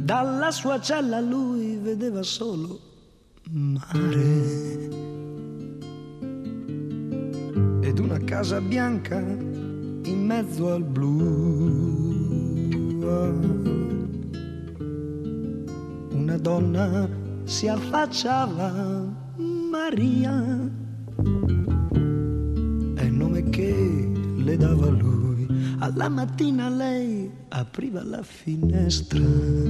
Dalla sua cella lui vedeva solo mare ed una casa bianca in mezzo al blu. Una donna si affacciava, Maria, è il nome che le dava lui. Alla mattina lei apriva la finestra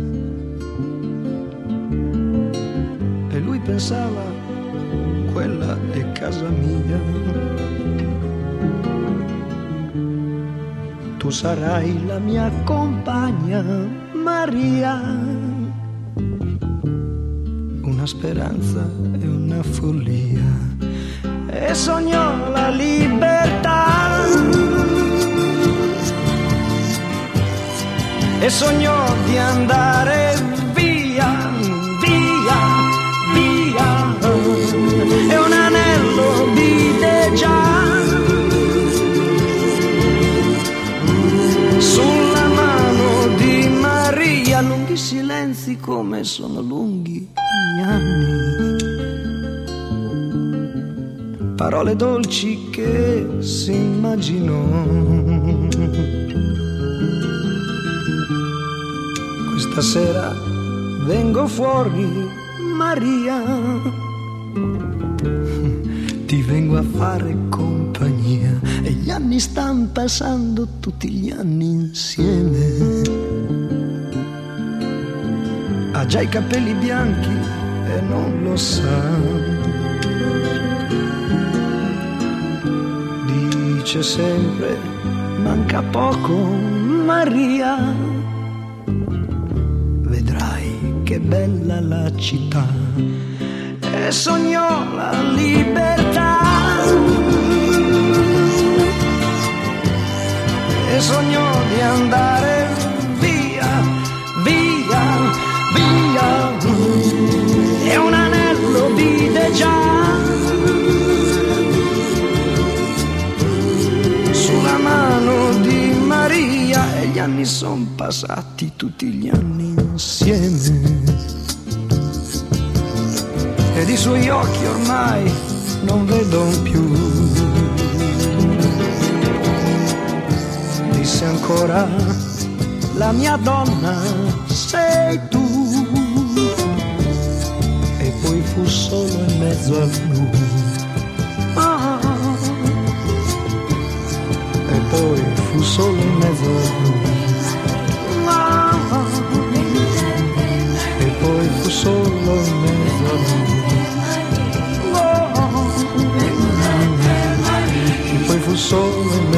e lui pensava, quella è casa mia. Tu sarai la mia compagna, Maria. Una speranza e una follia, e sognò la libertà. E sognò di andare via, via, via. E un anello vide già sulla mano di Maria. Lunghi silenzi come sono lunghi gli anni, parole dolci che si immaginò. Stasera vengo fuori, Maria, ti vengo a fare compagnia. E gli anni stanno passando, tutti gli anni insieme. Ha già i capelli bianchi e non lo sa. Dice sempre, manca poco, Maria. Che bella la città, e sognò la libertà, e sognò di andare via, via, via, e un anello vide già sulla mano di Maria. E gli anni son passati, tutti gli anni insieme, ed i suoi occhi ormai non vedo più. Disse ancora, la mia donna sei tu. E poi fu solo in mezzo al blu. E poi fu solo in mezzo al blu. E poi fu solo in mezzo al blu. E poi fu solo in mezzo